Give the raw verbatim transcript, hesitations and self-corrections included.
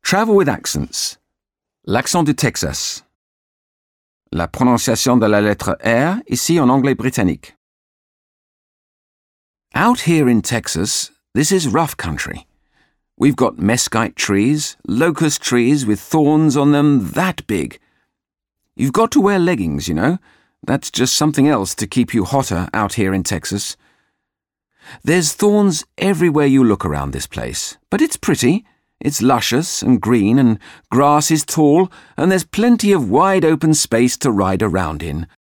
Travel with accents. L'accent du Texas. La prononciation de la lettre R ici en anglais britannique. Out here in Texas, this is rough country. We've got mesquite trees, locust trees with thorns on them that big. You've got to wear leggings, you know. That's just something else to keep you hotter out here in Texas. There's thorns everywhere you look around this place, but it's pretty. It's luscious and green and grass is tall and there's plenty of wide open space to ride around in.